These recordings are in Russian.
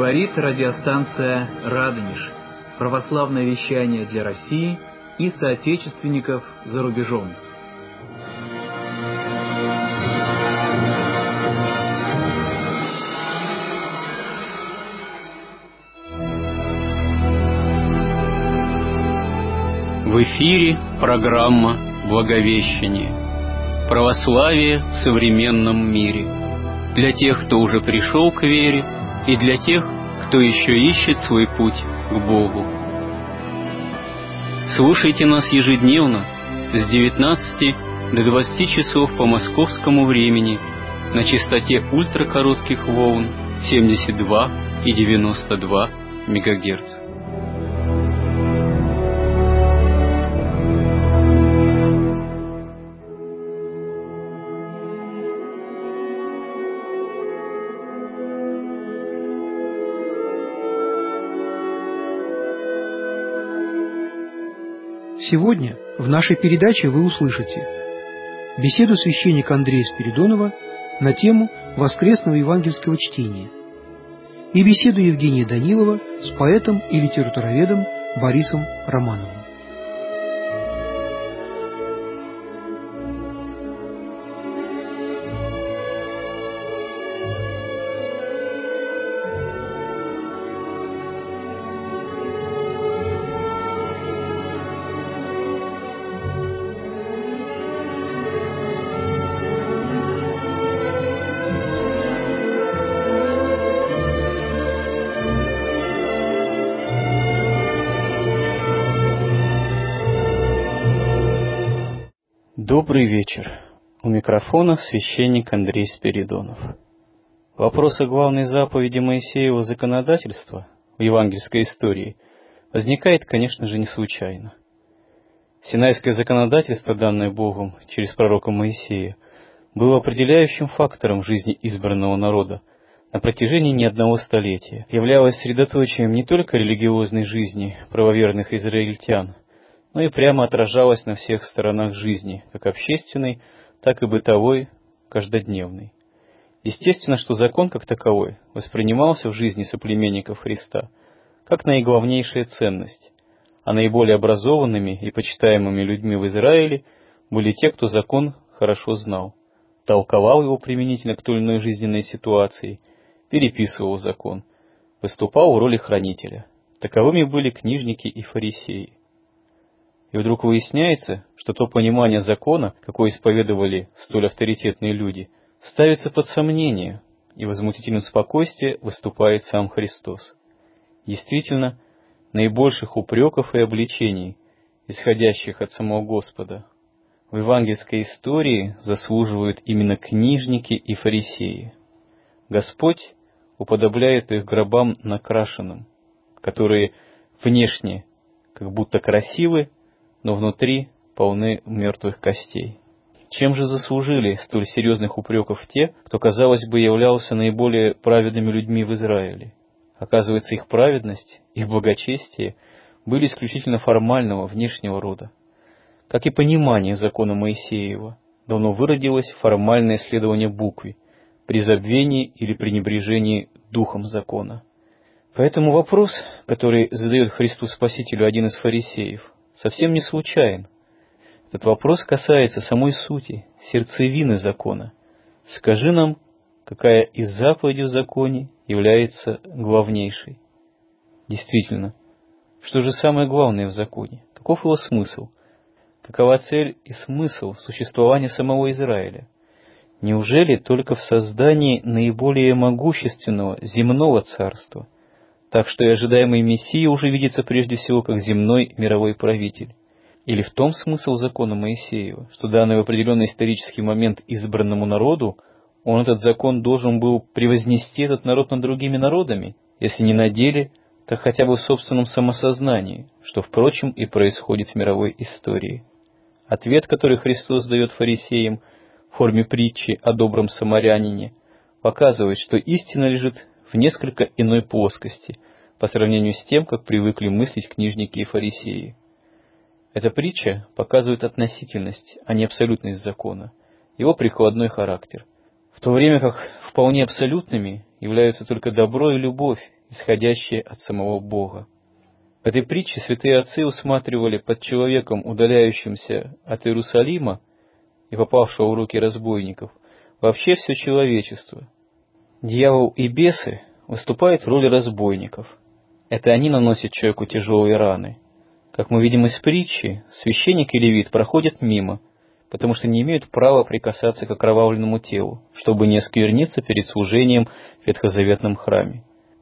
Говорит радиостанция «Радонеж». Православное вещание для России и соотечественников за рубежом. В эфире программа «Благовещение». Православие в современном мире. Для тех, кто уже пришел к вере, и для тех, кто еще ищет свой путь к Богу. Слушайте нас ежедневно с 19 до 20 часов по московскому времени на частоте ультракоротких волн 72 и 92 МГц. Сегодня в нашей передаче вы услышите беседу священника Андрея Спиридонова на тему воскресного евангельского чтения и беседу Евгения Данилова с поэтом и литературоведом Борисом Романовым. Добрый вечер. У микрофона священник Андрей Спиридонов. Вопрос о главной заповеди Моисеева законодательства в евангельской истории возникает, конечно же, не случайно. Синайское законодательство, данное Богом через пророка Моисея, было определяющим фактором жизни избранного народа на протяжении не одного столетия, являлось средоточием не только религиозной жизни правоверных израильтян, но и прямо отражалось на всех сторонах жизни, как общественной, так и бытовой, каждодневной. Естественно, что закон как таковой воспринимался в жизни соплеменников Христа как наиглавнейшая ценность, а наиболее образованными и почитаемыми людьми в Израиле были те, кто закон хорошо знал, толковал его применительно к той или иной жизненной ситуации, переписывал закон, выступал в роли хранителя. Таковыми были книжники и фарисеи. И вдруг выясняется, что то понимание закона, какое исповедовали столь авторитетные люди, ставится под сомнение, и возмутителем спокойствия выступает сам Христос. Действительно, наибольших упреков и обличений, исходящих от самого Господа, в евангельской истории заслуживают именно книжники и фарисеи. Господь уподобляет их гробам накрашенным, которые внешне как будто красивы, но внутри полны мертвых костей. Чем же заслужили столь серьезных упреков те, кто, казалось бы, являлся наиболее праведными людьми в Израиле? Оказывается, их праведность, их благочестие были исключительно формального, внешнего рода. Как и понимание закона Моисеева, давно выродилось формальное следование букве, при забвении или пренебрежении духом закона. Поэтому вопрос, который задает Христу Спасителю один из фарисеев, совсем не случайен. Этот вопрос касается самой сути, сердцевины закона. Скажи нам, какая из заповедей в законе является главнейшей? Действительно, что же самое главное в законе? Каков его смысл? Какова цель и смысл существования самого Израиля? Неужели только в создании наиболее могущественного земного царства, так что и ожидаемый Мессия уже видится прежде всего как земной мировой правитель? Или в том смысл закона Моисеева, что данный в определенный исторический момент избранному народу, он этот закон должен был превознести этот народ над другими народами, если не на деле, так хотя бы в собственном самосознании, что, впрочем, и происходит в мировой истории? Ответ, который Христос дает фарисеям в форме притчи о добром самарянине, показывает, что истина лежит в несколько иной плоскости по сравнению с тем, как привыкли мыслить книжники и фарисеи. Эта притча показывает относительность, а не абсолютность закона, его прикладной характер, в то время как вполне абсолютными являются только добро и любовь, исходящее от самого Бога. В этой притче святые отцы усматривали под человеком, удаляющимся от Иерусалима и попавшего в руки разбойников, вообще все человечество. Дьявол и бесы выступают в роли разбойников. Это они наносят человеку тяжелые раны. Как мы видим из притчи, священник и левит проходят мимо, потому что не имеют права прикасаться к окровавленному телу, чтобы не оскверниться перед служением в ветхозаветном храме.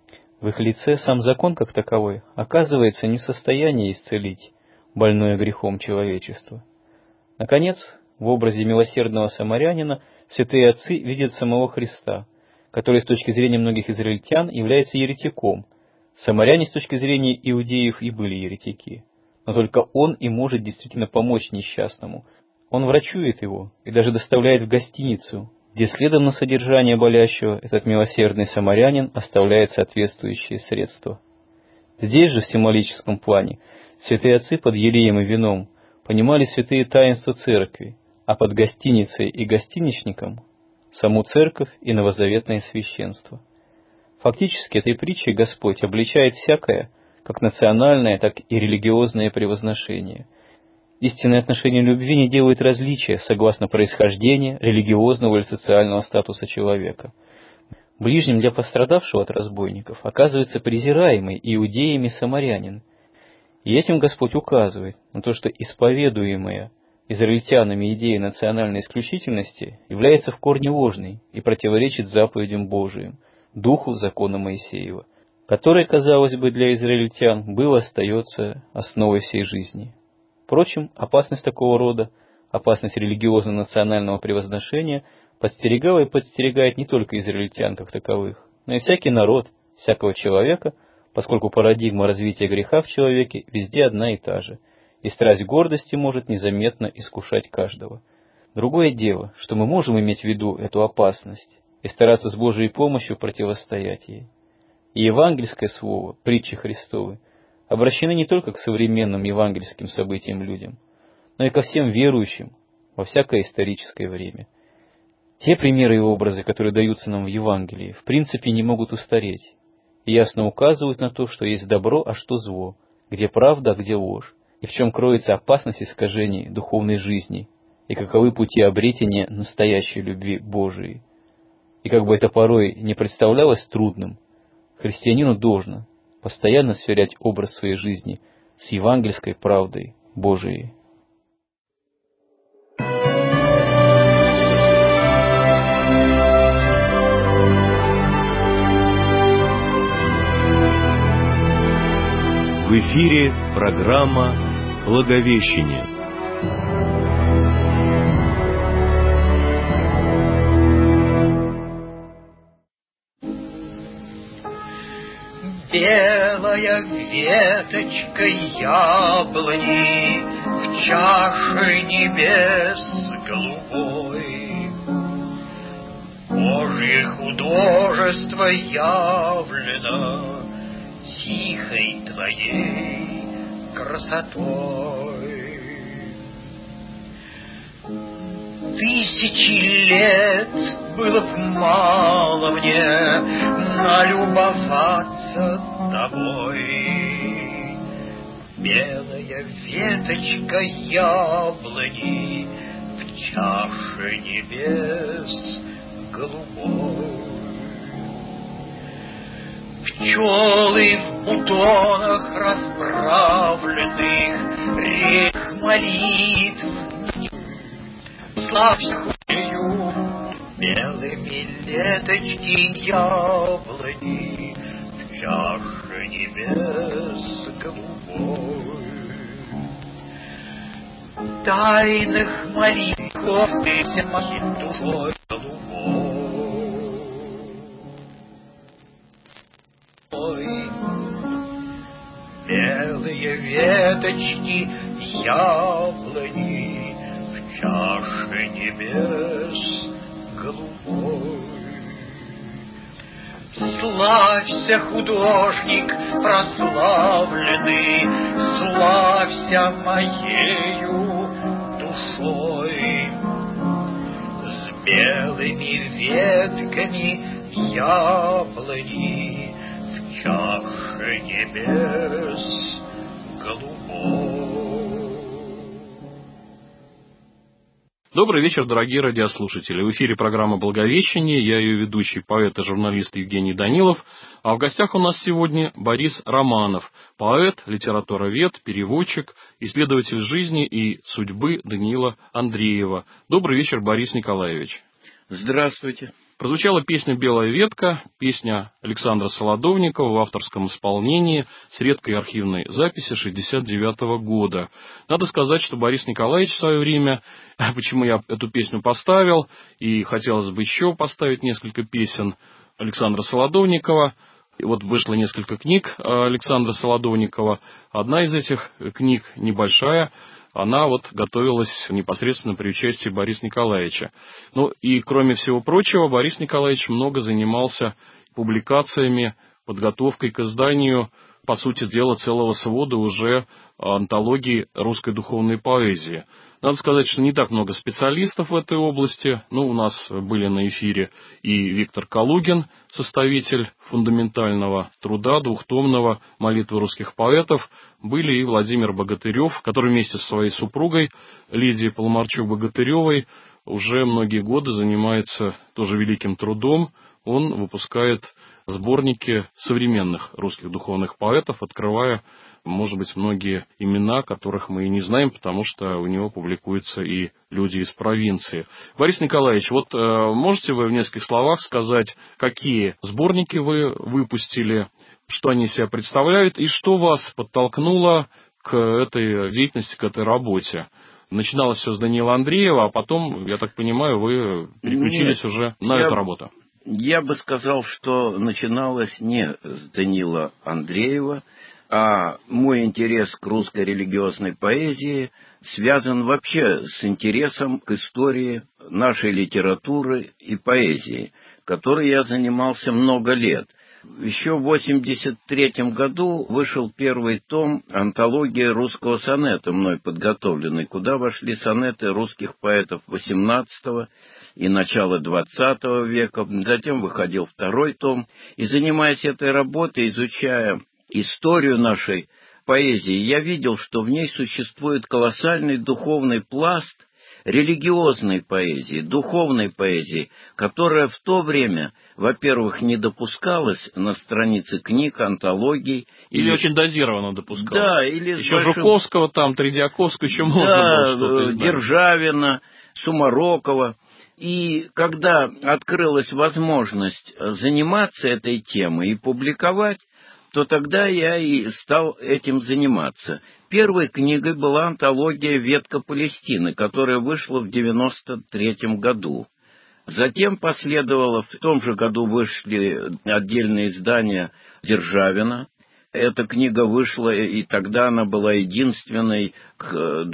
В их лице сам закон как таковой оказывается не в состоянии исцелить больное грехом человечество. Наконец, в образе милосердного самарянина святые отцы видят самого Христа, который с точки зрения многих израильтян является еретиком. Самаряне с точки зрения иудеев и были еретики, но только он и может действительно помочь несчастному. Он врачует его и даже доставляет в гостиницу, где следом на содержание болящего этот милосердный самарянин оставляет соответствующие средства. Здесь же, в символическом плане, святые отцы под елеем и вином понимали святые таинства церкви, а под гостиницей и гостиничником — саму церковь и новозаветное священство. Фактически этой притчей Господь обличает всякое, как национальное, так и религиозное превозношение. Истинное отношение любви не делает различия согласно происхождения, религиозного или социального статуса человека. Ближним для пострадавшего от разбойников оказывается презираемый иудеями самарянин. И этим Господь указывает на то, что исповедуемая израильтянами идея национальной исключительности является в корне ложной и противоречит заповедям Божиим, духу закона Моисеева, который, казалось бы, для израильтян был и остается основой всей жизни. Впрочем, опасность такого рода, опасность религиозно-национального превозношения подстерегала и подстерегает не только израильтян как таковых, но и всякий народ, всякого человека, поскольку парадигма развития греха в человеке везде одна и та же, и страсть гордости может незаметно искушать каждого. Другое дело, что мы можем иметь в виду эту опасность и стараться с Божьей помощью противостоять ей. И евангельское слово, притчи Христовы, обращены не только к современным евангельским событиям людям, но и ко всем верующим во всякое историческое время. Те примеры и образы, которые даются нам в Евангелии, в принципе не могут устареть, и ясно указывают на то, что есть добро, а что зло, где правда, а где ложь, и в чем кроется опасность искажений духовной жизни, и каковы пути обретения настоящей любви Божией. И как бы это порой не представлялось трудным, христианину должно постоянно сверять образ своей жизни с евангельской правдой Божией. В эфире программа «Благовещение». Белая веточка яблони в чаше небес голубой. Божье художество явлено тихой твоей красотой. Тысячи лет было б мало мне налюбоваться тобой. Белая веточка яблони в чаше небес голубой. Пчелы в бутонах расправленных рек молитв славью белыми леточки яблони в чаше небес голубой. Тайных молитв ты моей душой голубой. Белые веточки яблони в чаше небес голубой. Славься, художник прославленный, славься моею душой. С белыми ветками яблони в чаше выше небес голубой. Добрый вечер, дорогие радиослушатели. В эфире программа «Благовещение». Я ее ведущий, поэт и журналист Евгений Данилов. А в гостях у нас сегодня Борис Романов, поэт, литературовед, переводчик, исследователь жизни и судьбы Даниила Андреева. Добрый вечер, Борис Николаевич. Здравствуйте. Прозвучала песня «Белая ветка», песня Александра Солодовникова в авторском исполнении с редкой архивной записи 1969 года. Надо сказать, что Борис Николаевич в свое время, почему я эту песню поставил, и хотелось бы еще поставить несколько песен Александра Солодовникова. И вот вышло несколько книг Александра Солодовникова. Одна из этих книг, небольшая, она вот готовилась непосредственно при участии Бориса Николаевича. Ну и кроме всего прочего, Борис Николаевич много занимался публикациями, подготовкой к изданию, по сути дела, целого свода уже антологии русской духовной поэзии. Надо сказать, что не так много специалистов в этой области. Ну, у нас были на эфире и Виктор Калугин, составитель фундаментального труда, двухтомного «Молитвы русских поэтов». Были и Владимир Богатырев, который вместе со своей супругой Лидией Поломарчук-Богатыревой уже многие годы занимается тоже великим трудом. Он выпускает сборники современных русских духовных поэтов, открывая, может быть, многие имена, которых мы и не знаем, потому что у него публикуются и люди из провинции. Борис Николаевич, вот можете вы в нескольких словах сказать, какие сборники вы выпустили, что они из себя представляют, и что вас подтолкнуло к этой деятельности, к этой работе? Начиналось все с Даниила Андреева, а потом, я так понимаю, вы переключились уже на эту работу. Я бы сказал, что начиналось не с Даниила Андреева, а мой интерес к русской религиозной поэзии связан вообще с интересом к истории нашей литературы и поэзии, которой я занимался много лет. Еще в 1983 году вышел первый том антологии русского сонета, мной подготовленный, куда вошли сонеты русских поэтов XVIII и начала XX века. Затем выходил второй том. И занимаясь этой работой, изучая историю нашей поэзии, я видел, что в ней существует колоссальный духовный пласт религиозной поэзии, духовной поэзии, которая в то время, во-первых, не допускалась на странице книг, антологий. Или очень дозированно допускалась. Да, или еще Жуковского, там, Тредиаковского, еще можно было что-то издать. Державина, Сумарокова. И когда открылась возможность заниматься этой темой и публиковать, то тогда я и стал этим заниматься. Первой книгой была антология «Ветка Палестины», которая вышла в 1993 году. Затем последовало, в том же году вышли отдельные издания Державина. Эта книга вышла, и тогда она была единственной к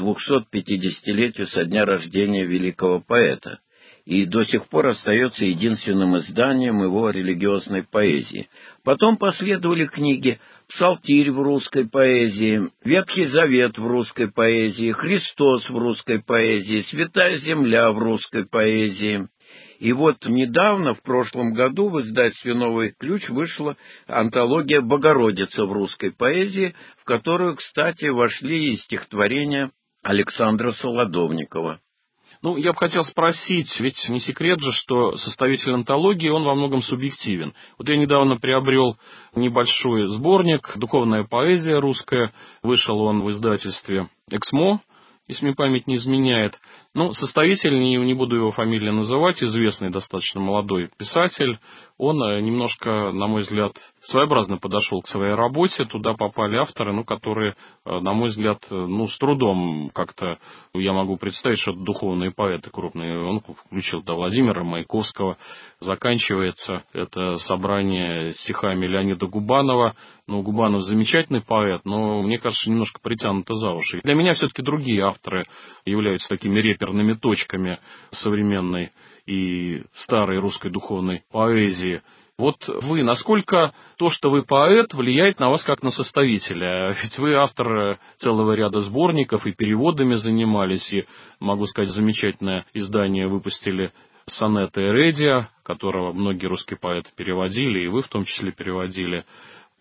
250-летию со дня рождения великого поэта. И до сих пор остается единственным изданием его религиозной поэзии. Потом последовали книги «Псалтирь в русской поэзии», «Ветхий Завет в русской поэзии», «Христос в русской поэзии», «Святая земля в русской поэзии». И вот недавно, в прошлом году, в издательстве «Новый ключ» вышла антология «Богородица в русской поэзии», в которую, кстати, вошли и стихотворения Александра Солодовникова. Ну, я бы хотел спросить, ведь не секрет же, что составитель антологии, он во многом субъективен. Вот я недавно приобрел небольшой сборник «Духовная поэзия русская». Вышел он в издательстве «Эксмо», если мне память не изменяет. Ну, составитель, не буду его фамилию называть, известный достаточно молодой писатель, он немножко, на мой взгляд, своеобразно подошел к своей работе. Туда попали авторы, которые, на мой взгляд, с трудом как-то я могу представить, что это духовные поэты крупные. Он включил Владимира Маяковского. Заканчивается это собрание стихами Леонида Губанова. Губанов замечательный поэт, но, мне кажется, немножко притянуто за уши. Для меня все-таки другие авторы являются такими реперными точками современной и старой русской духовной поэзии. Вот вы, насколько то, что вы поэт, влияет на вас как на составителя? Ведь вы автор целого ряда сборников и переводами занимались, и, могу сказать, замечательное издание выпустили «Сонеты Эредия», которого многие русские поэты переводили, и вы в том числе переводили.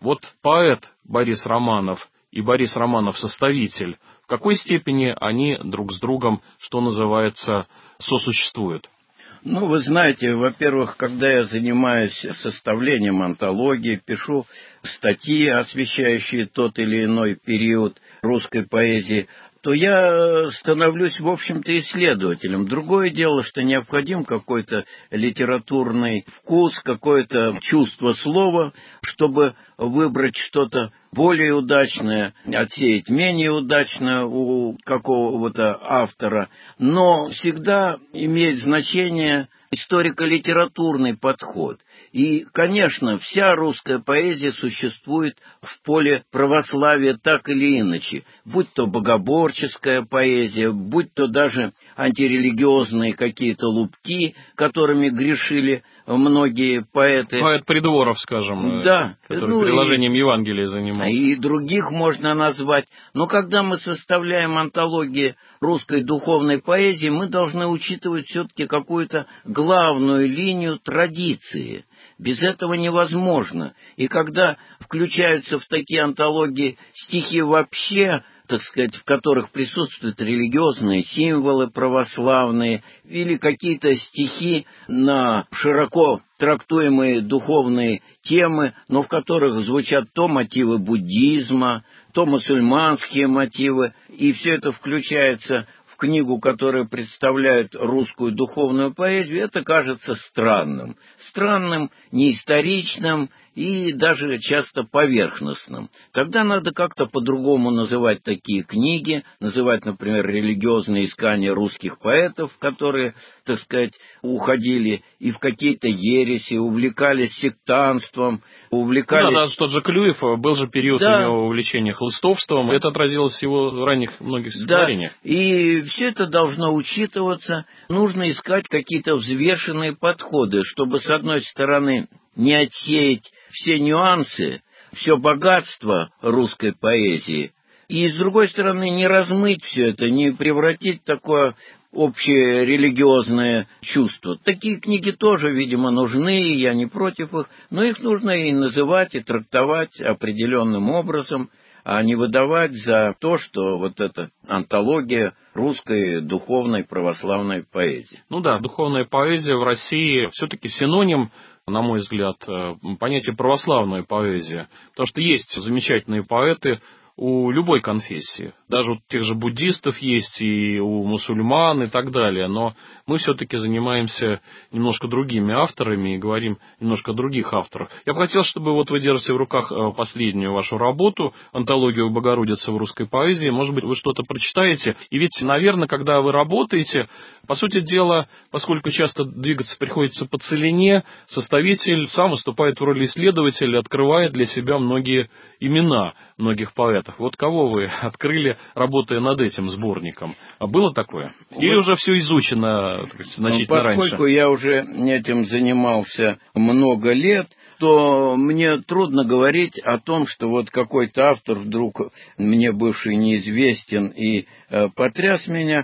Вот поэт Борис Романов и Борис Романов составитель, в какой степени они друг с другом, что называется, сосуществуют? Ну, вы знаете, во-первых, когда я занимаюсь составлением антологии, пишу статьи, освещающие тот или иной период русской поэзии, то я становлюсь, в общем-то, исследователем. Другое дело, что необходим какой-то литературный вкус, какое-то чувство слова, чтобы выбрать что-то более удачное, отсеять менее удачное у какого-то автора. Но всегда имеет значение историко-литературный подход. И, конечно, вся русская поэзия существует в поле православия так или иначе, будь то богоборческая поэзия, будь то даже антирелигиозные какие-то лупки, которыми грешили многие поэты. Поэт Придворов, скажем, да, который переложением Евангелия занимался. И других можно назвать. Но когда мы составляем антологии русской духовной поэзии, мы должны учитывать все-таки какую-то главную линию традиции. Без этого невозможно. И когда включаются в такие антологии стихи вообще, так сказать, в которых присутствуют религиозные символы православные, или какие-то стихи на широко трактуемые духовные темы, но в которых звучат то мотивы буддизма, то мусульманские мотивы, и все это включается в книгу, которая представляет русскую духовную поэзию, это кажется странным. Странным, неисторичным и даже часто поверхностным. Тогда надо как-то по-другому называть такие книги, называть, например, религиозные искания русских поэтов, которые, так сказать, уходили и в какие-то ереси, увлекались сектантством, увлекались... Ну, да, даже тот же Клюев, был же период у него увлечения хлыстовством, это отразилось в его ранних многих стихотворениях. Да, и все это должно учитываться, нужно искать какие-то взвешенные подходы, чтобы, с одной стороны, не отсеять все нюансы, все богатство русской поэзии, и, с другой стороны, не размыть все это, не превратить в такое общее религиозное чувство. Такие книги тоже, видимо, нужны, и я не против их, но их нужно и называть, и трактовать определенным образом, а не выдавать за то, что вот эта антология русской духовной православной поэзии. Ну да, духовная поэзия в России все-таки синоним, на мой взгляд, понятия православная поэзия. Потому что есть замечательные поэты у любой конфессии. Даже у тех же буддистов есть, и у мусульман, и так далее. Но мы все-таки занимаемся немножко другими авторами и говорим немножко о других авторах. Я бы хотел, чтобы вот вы держите в руках последнюю вашу работу, антологию Богородицы в русской поэзии. Может быть, вы что-то прочитаете. И ведь, наверное, когда вы работаете, по сути дела, поскольку часто двигаться приходится по целине, составитель сам выступает в роли исследователя, открывает для себя многие имена многих поэтов. Вот кого вы открыли, работая над этим сборником? А было такое? Или уже все изучено значительно раньше? Поскольку я уже этим занимался много лет, то мне трудно говорить о том, что вот какой-то автор вдруг мне бывший неизвестен и потряс меня.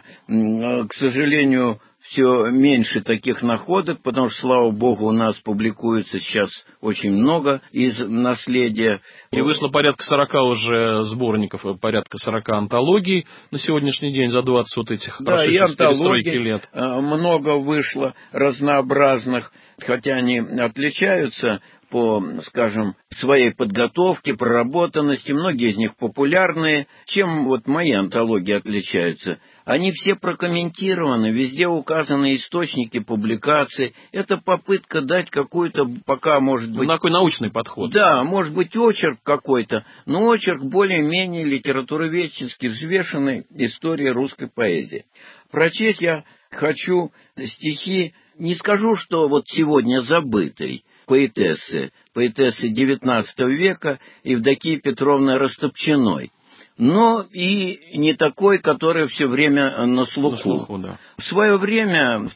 К сожалению, все меньше таких находок, потому что, слава богу, у нас публикуется сейчас очень много из наследия. И вышло порядка 40 уже сборников, порядка 40 антологий на сегодняшний день за 20 вот этих прошедших перестройки лет. Много вышло разнообразных, хотя они отличаются по, скажем, своей подготовке, проработанности, многие из них популярные. Чем вот мои антологии отличаются? Они все прокомментированы, везде указаны источники публикаций. Это попытка дать какую-то, пока, может быть... такой научный подход. Да, может быть, очерк какой-то, но очерк более-менее литературоведчески взвешенной истории русской поэзии. Прочесть я хочу стихи, не скажу, что вот сегодня забытой, поэтессы XIX века Евдокии Петровны Растопчиной, но и не такой, который все время на слуху. Да. В свое время, в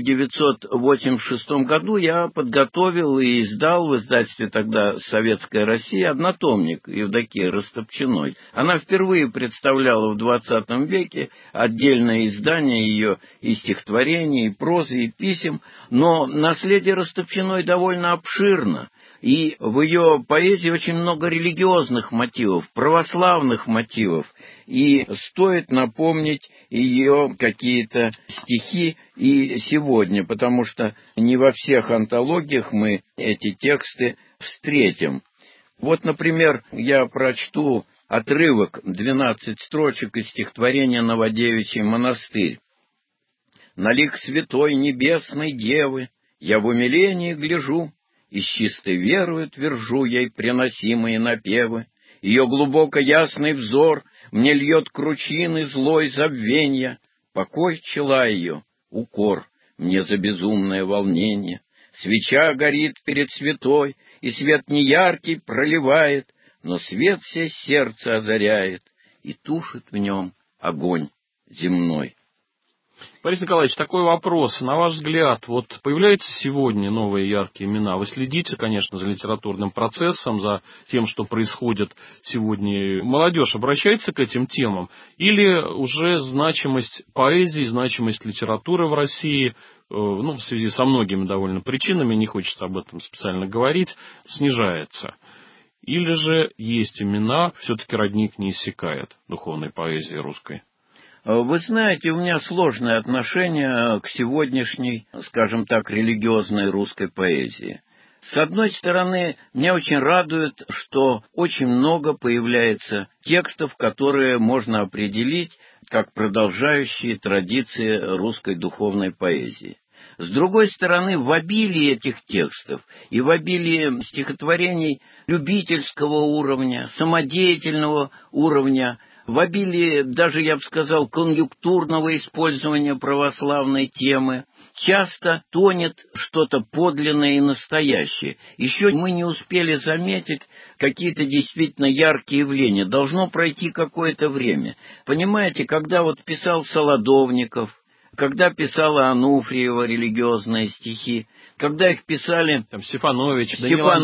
1986 году, я подготовил и издал в издательстве тогда «Советская Россия» однотомник Евдокии Растопчиной. Она впервые представляла в XX веке отдельное издание ее и стихотворений, и прозы, и писем, но наследие Растопчиной довольно обширно. И в ее поэзии очень много религиозных мотивов, православных мотивов. И стоит напомнить ее какие-то стихи и сегодня, потому что не во всех антологиях мы эти тексты встретим. Вот, например, я прочту отрывок, 12 строчек из стихотворения «Новодевичий монастырь». «На лик святой небесной девы я в умилении гляжу, и с чистой верою твержу ей приносимые напевы. Ее глубоко ясный взор мне льет кручины злой забвенья, покой чела ее, укор мне за безумное волнение. Свеча горит перед святой, и свет неяркий проливает, но свет все сердце озаряет и тушит в нем огонь земной». Борис Николаевич, такой вопрос. На ваш взгляд, вот появляются сегодня новые яркие имена? Вы следите, конечно, за литературным процессом, за тем, что происходит сегодня. Молодежь обращается к этим темам? Или уже значимость поэзии, значимость литературы в России, в связи со многими довольно причинами, не хочется об этом специально говорить, снижается? Или же есть имена, все-таки родник не иссякает духовной поэзии русской? Вы знаете, у меня сложное отношение к сегодняшней, скажем так, религиозной русской поэзии. С одной стороны, меня очень радует, что очень много появляется текстов, которые можно определить как продолжающие традиции русской духовной поэзии. С другой стороны, в обилии этих текстов и в обилии стихотворений любительского уровня, самодеятельного уровня, в обилии, даже, я бы сказал, конъюнктурного использования православной темы, часто тонет что-то подлинное и настоящее. Еще мы не успели заметить какие-то действительно яркие явления. Должно пройти какое-то время. Понимаете, когда вот писал Солодовников, когда писала Ануфриева религиозные стихи, когда их писали Стефанович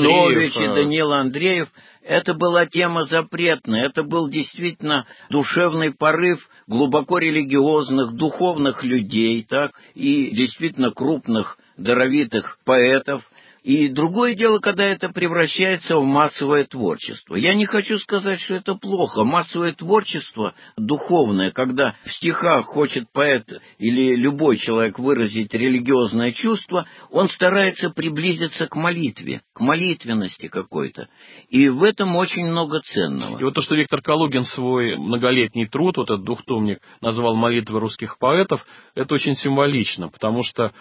и Даниил Андреев, это была тема запретная, это был действительно душевный порыв глубоко религиозных, духовных людей, так, и действительно крупных, даровитых поэтов. И другое дело, когда это превращается в массовое творчество. Я не хочу сказать, что это плохо. Массовое творчество духовное, когда в стихах хочет поэт или любой человек выразить религиозное чувство, он старается приблизиться к молитве, к молитвенности какой-то. И в этом очень много ценного. И вот то, что Виктор Калугин свой многолетний труд, вот этот двухтомник, назвал «Молитвы русских поэтов», это очень символично, потому что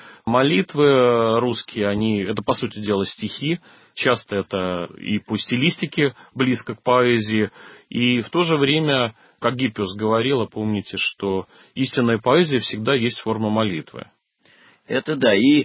молитвы русские, это по сути дела стихи, часто это и по стилистике близко к поэзии, и в то же время, как Гиппиус говорила, помните, что истинная поэзия всегда есть форма молитвы. Это да, и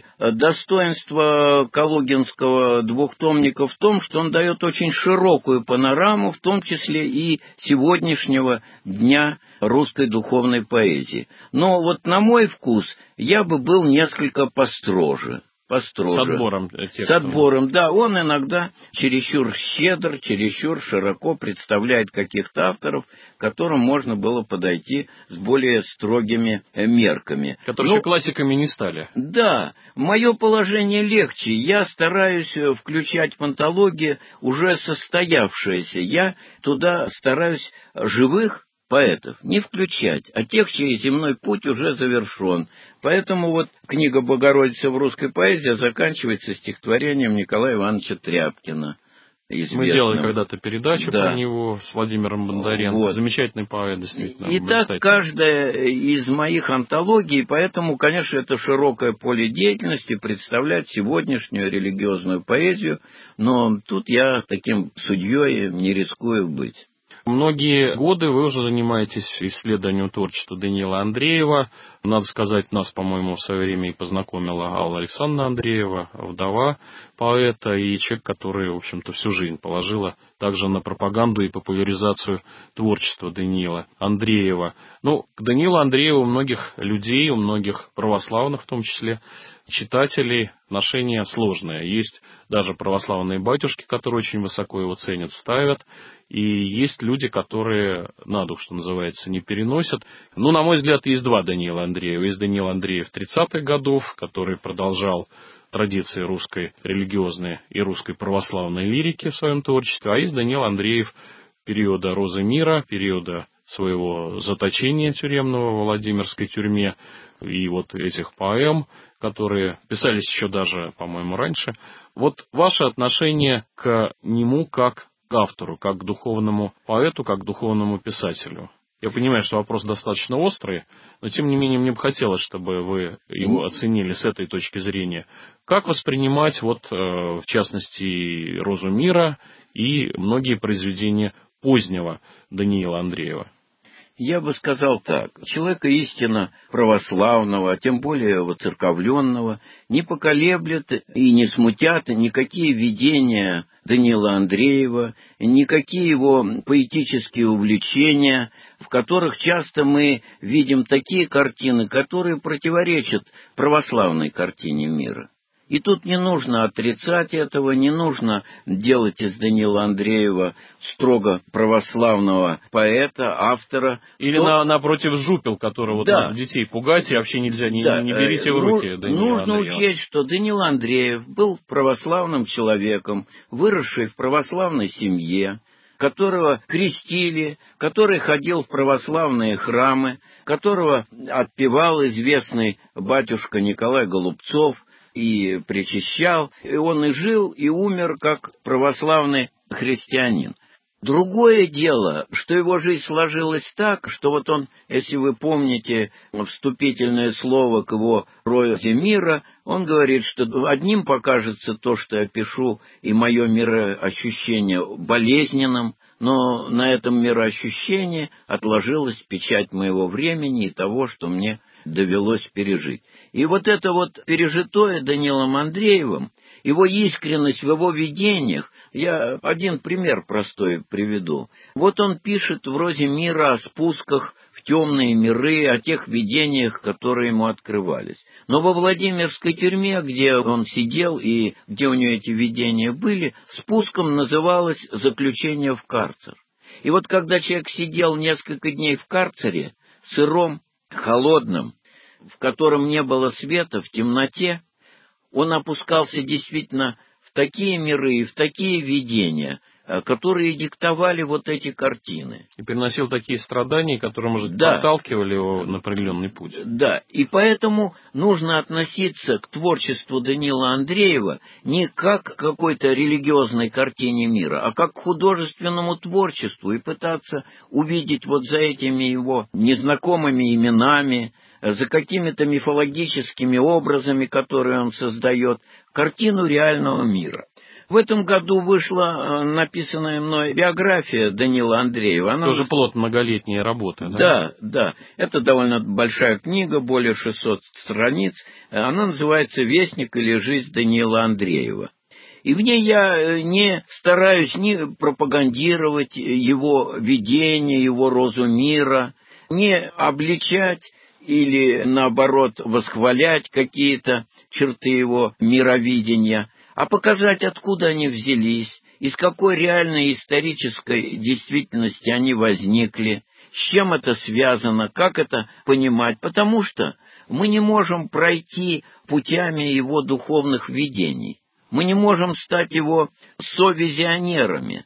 достоинство калугинского двухтомника в том, что он дает очень широкую панораму, в том числе и сегодняшнего дня русской духовной поэзии. Но вот на мой вкус я бы был несколько построже. С отбором текстов. С отбором, да. Он иногда чересчур щедр, чересчур широко представляет каких-то авторов, к которым можно было подойти с более строгими мерками. Которые классиками не стали. Да. Мое положение легче. Я стараюсь включать в антологии уже состоявшееся. Я туда стараюсь живых поэтов не включать, а тех, чей земной путь уже завершен. Поэтому вот книга «Богородица в русской поэзии» заканчивается стихотворением Николая Ивановича Тряпкина. Известным. Мы делали когда-то передачу про него с Владимиром Бондаренко. Вот. Замечательный поэт, действительно. И так каждая из моих антологий, поэтому, конечно, это широкое поле деятельности представляет сегодняшнюю религиозную поэзию, но тут я таким судьей не рискую быть. Многие годы вы уже занимаетесь исследованием творчества Даниила Андреева. Надо сказать, нас, по-моему, в свое время и познакомила Алла Александровна Андреева, вдова поэта, и человек, который, в общем-то, всю жизнь положила также на пропаганду и популяризацию творчества Даниила Андреева. К Даниилу Андрееву у многих людей, у многих православных в том числе, читателей отношение сложное. Есть даже православные батюшки, которые очень высоко его ценят, ставят. И есть люди, которые на дух, что называется, не переносят. На мой взгляд, есть два Даниила Андреева. Есть Даниил Андреев 30-х годов, который продолжал традиции русской религиозной и русской православной лирики в своем творчестве, а есть Даниил Андреев периода «Розы мира», периода своего заточения тюремного в Владимирской тюрьме, и вот этих поэм, которые писались еще даже, по-моему, раньше. Вот ваше отношение к нему как к автору, как к духовному поэту, как к духовному писателю? Я понимаю, что вопрос достаточно острый, но тем не менее мне бы хотелось, чтобы вы его оценили с этой точки зрения. Как воспринимать, вот, в частности, «Розу мира» и многие произведения позднего Даниила Андреева? Я бы сказал так. Человека истинно православного, а тем более воцерковленного, не поколеблет и не смутят никакие видения Даниила Андреева, никакие его поэтические увлечения, в которых часто мы видим такие картины, которые противоречат православной картине мира. И тут не нужно отрицать этого, не нужно делать из Даниила Андреева строго православного поэта, автора. Или напротив жупел, которого надо детей пугать, и вообще нельзя, не берите в руки Даниила Нужно Андреева. учесть, что Даниил Андреев был православным человеком, выросший в православной семье, которого крестили, который ходил в православные храмы, которого отпевал известный батюшка Николай Голубцов, и причащал, и он и жил, и умер как православный христианин. Другое дело, что его жизнь сложилась так, что вот он, если вы помните вступительное слово к его «Розе мира», он говорит, что одним покажется то, что я пишу, и мое мироощущение болезненным, но на этом мироощущении отложилась печать моего времени и того, что мне довелось пережить. И вот это вот пережитое Даниилом Андреевым, его искренность в его видениях, я один пример простой приведу. Вот он пишет в «Розе мира» о спусках в темные миры, о тех видениях, которые ему открывались. Но во Владимирской тюрьме, где он сидел и где у него эти видения были, спуском называлось заключение в карцер. И вот когда человек сидел несколько дней в карцере, сыром, холодном, в котором не было света, в темноте, он опускался действительно в такие миры и в такие видения, которые диктовали вот эти картины. И переносил такие страдания, которые, может, подталкивали его на определенный путь. Да, и поэтому нужно относиться к творчеству Даниила Андреева не как к какой-то религиозной картине мира, а как к художественному творчеству и пытаться увидеть вот за этими его незнакомыми именами, за какими-то мифологическими образами, которые он создает, картину реального мира. В этом году вышла написанная мной биография Даниила Андреева. Она тоже плод многолетней работы, да? Да. Это довольно большая книга, более 600 страниц. Она называется «Вестник или жизнь Даниила Андреева». И в ней я не стараюсь ни пропагандировать его видение, его розу мира, не обличать или, наоборот, восхвалять какие-то черты его мировидения, а показать, откуда они взялись, из какой реальной исторической действительности они возникли, с чем это связано, как это понимать, потому что мы не можем пройти путями его духовных видений, мы не можем стать его совизионерами.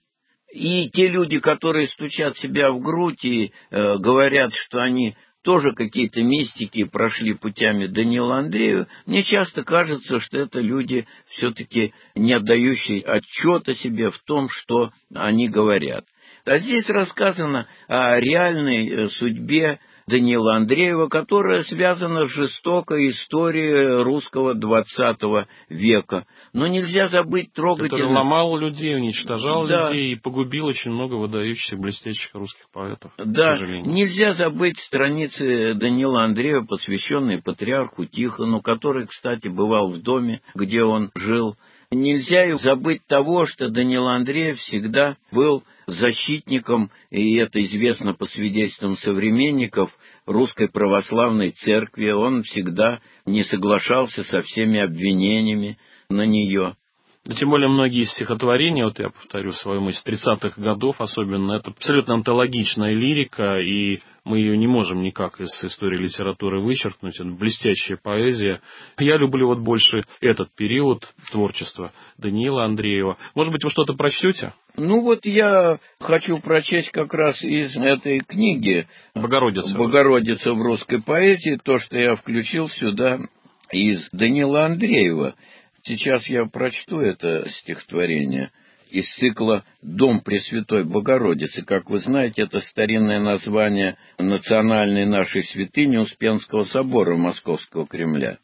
И те люди, которые стучат себя в грудь и говорят, что они тоже какие-то мистики прошли путями Даниила Андреева, мне часто кажется, что это люди все-таки не отдающие отчета себе в том, что они говорят. А здесь рассказано о реальной судьбе Даниила Андреева, которая связана с жестокой историей русского XX века. Но нельзя забыть трогательно... Который ломал людей, уничтожал людей и погубил очень много выдающихся, блестящих русских поэтов, к сожалению. Нельзя забыть страницы Даниила Андреева, посвященные патриарху Тихону, который, кстати, бывал в доме, где он жил. Нельзя и забыть того, что Даниил Андреев всегда был защитником, и это известно по свидетельствам современников, Русской Православной Церкви. Он всегда не соглашался со всеми обвинениями на нее. Тем более многие из стихотворений, вот я повторю свою мысль, 30-х годов особенно, это абсолютно антологичная лирика, и Мы ее не можем никак из истории литературы вычеркнуть. Это блестящая поэзия. Я люблю вот больше этот период творчества Даниила Андреева. Может быть, вы что-то прочтете? Ну вот я хочу прочесть как раз из этой книги «Богородица в русской поэзии», то, что я включил сюда из Даниила Андреева. Сейчас я прочту это стихотворение из цикла «Дом Пресвятой Богородицы». Как вы знаете, это старинное название национальной нашей святыни Успенского собора Московского Кремля.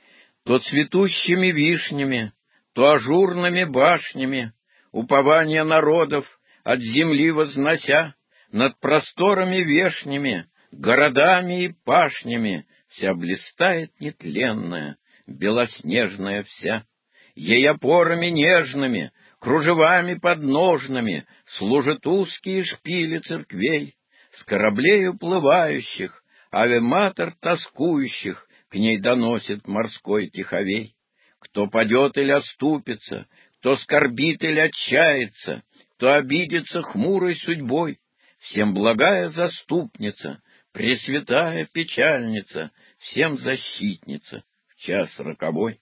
То цветущими вишнями, то ажурными башнями, упование народов от земли вознося, над просторами вешними, городами и пашнями, вся блистает нетленная, белоснежная вся. Ей опорами нежными, кружевами подножными служат узкие шпили церквей, с кораблей уплывающих, аве-матер тоскующих к ней доносит морской тиховей. Кто падет или оступится, кто скорбит или отчается, кто обидится хмурой судьбой, всем благая заступница, пресвятая печальница, всем защитница в час роковой.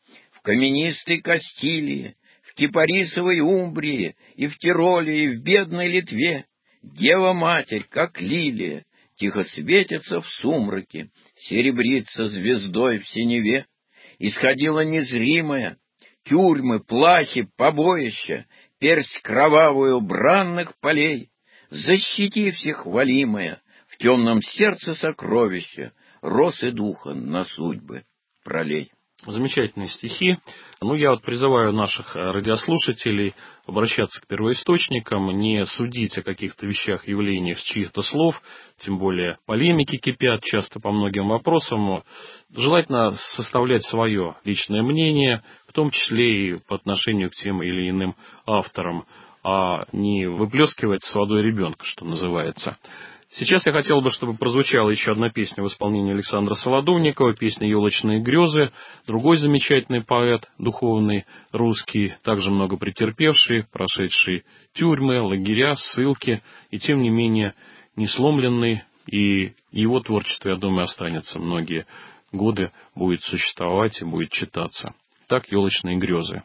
В каменистой Кастилии, в кипарисовой Умбрии, и в Тироле, и в бедной Литве Дева-Матерь, как лилия, тихо светится в сумраке, серебрится звездой в синеве. Исходила незримая, тюрьмы, плахи, побоища, персть кровавую бранных полей. Защити всех хвалимая, в темном сердце сокровища, росы духа на судьбы пролей. Замечательные стихи. Я вот призываю наших радиослушателей обращаться к первоисточникам, не судить о каких-то вещах, явлениях с чьих-то слов, тем более полемики кипят часто по многим вопросам. Желательно составлять свое личное мнение, в том числе и по отношению к тем или иным авторам, а не выплескивать с водой ребенка, что называется. Сейчас я хотел бы, чтобы прозвучала еще одна песня в исполнении Александра Солодовникова, песня «Елочные грезы», другой замечательный поэт, духовный, русский, также много претерпевший, прошедший тюрьмы, лагеря, ссылки, и тем не менее не сломленный, и его творчество, я думаю, останется многие годы, будет существовать и будет читаться. Так, «Елочные грезы».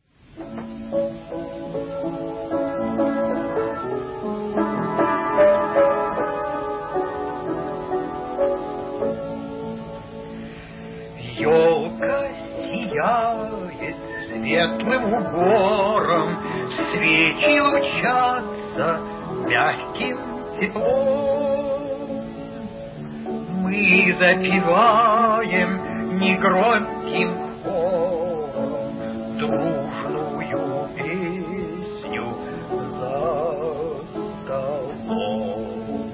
Елка сияет светлым убором, свечи лучатся мягким теплом. Мы запеваем негромким хором дружную песню за столом.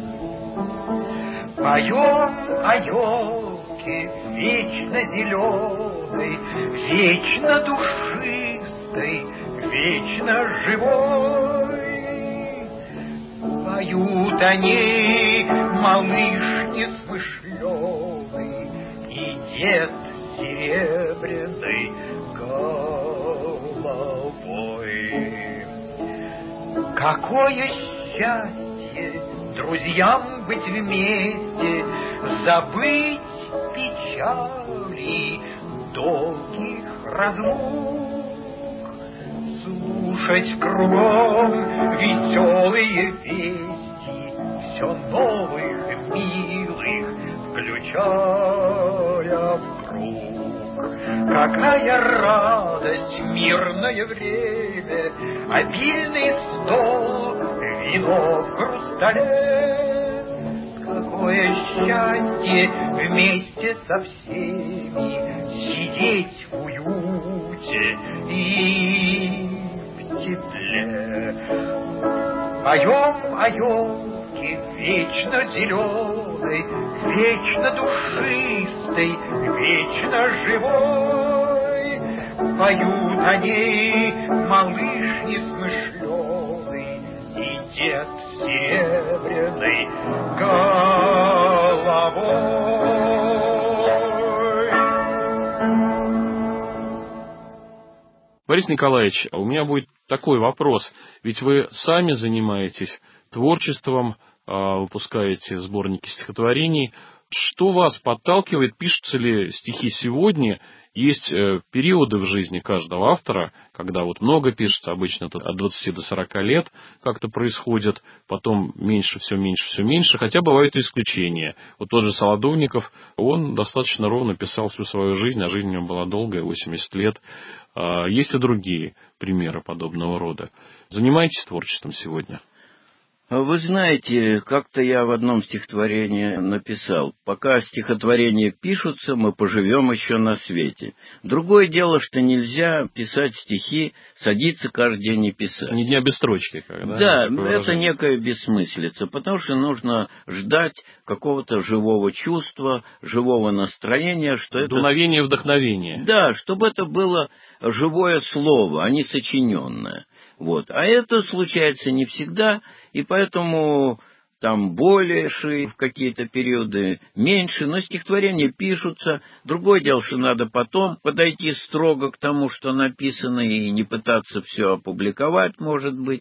Поем о елке вечно зеленой, вечно душистой, вечно живой. Поют о ней малыш несмышленый и дед серебряной головой. Какое счастье друзьям быть вместе, забыть печали долгих разлук, слушать кругом веселые вести, все новых милых включая в круг. Какая радость, мирное время, обильный стол, вино в хрустале. Какое счастье вместе со всеми сидеть в уюте и в тепле. Поем о елке вечно зеленой, вечно душистой, вечно живой. Поют о ней малыш несмышленый и дед серебряной головой. Борис Николаевич, у меня будет такой вопрос. Ведь вы сами занимаетесь творчеством, выпускаете сборники стихотворений. Что вас подталкивает? Пишутся ли стихи сегодня? Есть периоды в жизни каждого автора, когда вот много пишется, обычно это от 20 до 40 лет как-то происходит, потом меньше, все меньше, хотя бывают и исключения. Вот тот же Солодовников, он достаточно ровно писал всю свою жизнь, а жизнь у него была долгая, 80 лет. Есть и другие примеры подобного рода. Занимаетесь творчеством сегодня? Вы знаете, как-то я в одном стихотворении написал: пока стихотворения пишутся, мы поживем еще на свете. Другое дело, что нельзя писать стихи, садиться каждый день и писать. Не дня без строчки. Да, это некая бессмыслица, потому что нужно ждать какого-то живого чувства, живого настроения, что это... Дуновение, вдохновение. Да, чтобы это было живое слово, а не сочиненное. Вот. А это случается не всегда, и поэтому там больше в какие-то периоды меньше, но стихотворения пишутся. Другое дело, что надо потом подойти строго к тому, что написано, и не пытаться все опубликовать, может быть.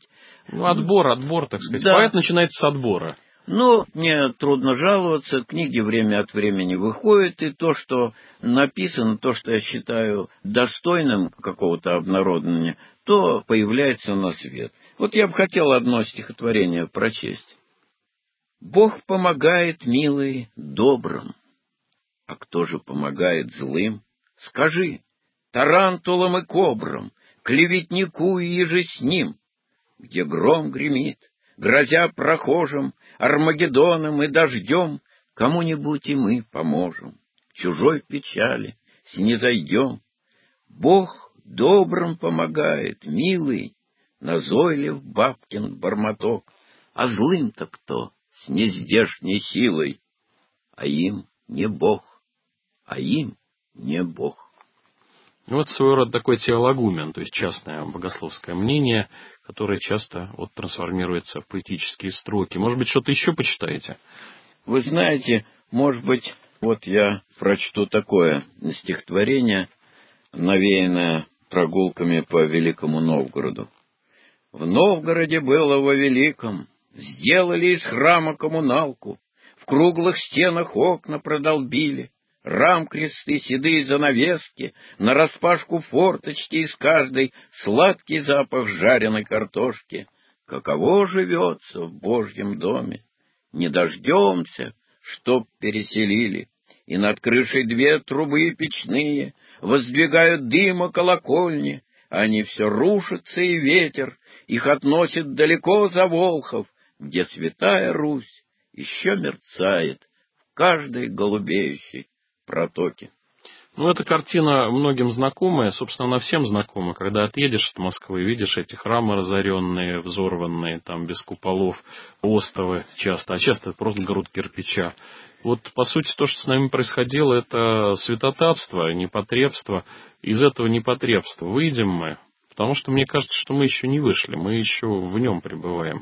Отбор, так сказать. Да. Поэт начинается с отбора. Но мне трудно жаловаться, книги время от времени выходят, и то, что написано, то, что я считаю достойным какого-то обнародования, то появляется на свет. Вот я бы хотел одно стихотворение прочесть. «Бог помогает, милый, добрым, а кто же помогает злым? Скажи, тарантулам и кобрам, клеветнику и еже с ним, где гром гремит, грозя прохожим, Армагеддоном и дождем, кому-нибудь и мы поможем, к чужой печали снизойдем. Бог добрым помогает, милый, назойлив бабкин бормоток, а злым-то кто с нездешней силой? А им не Бог, а им не Бог». Вот своего рода такой теологумен, то есть частное богословское мнение, которое часто трансформируется в поэтические строки. Может быть, что-то еще почитаете? Вы знаете, может быть, я прочту такое стихотворение, навеянное прогулками по Великому Новгороду. «В Новгороде было во Великом, сделали из храма коммуналку, в круглых стенах окна продолбили, рам-кресты, седые занавески, нараспашку форточки, из каждой сладкий запах жареной картошки. Каково живется в Божьем доме? Не дождемся, чтоб переселили, и над крышей 2 трубы печные воздвигают дыма колокольни, они все рушатся, и ветер их относит далеко за Волхов, где святая Русь еще мерцает в каждой голубеющей протоки». Эта картина многим знакомая, собственно, она всем знакома. Когда отъедешь от Москвы, видишь эти храмы разоренные, взорванные, там без куполов, остовы часто, а часто просто груд кирпича. По сути, то, что с нами происходило, это святотатство, непотребство. Из этого непотребства выйдем мы, потому что мне кажется, что мы еще не вышли, мы еще в нем пребываем.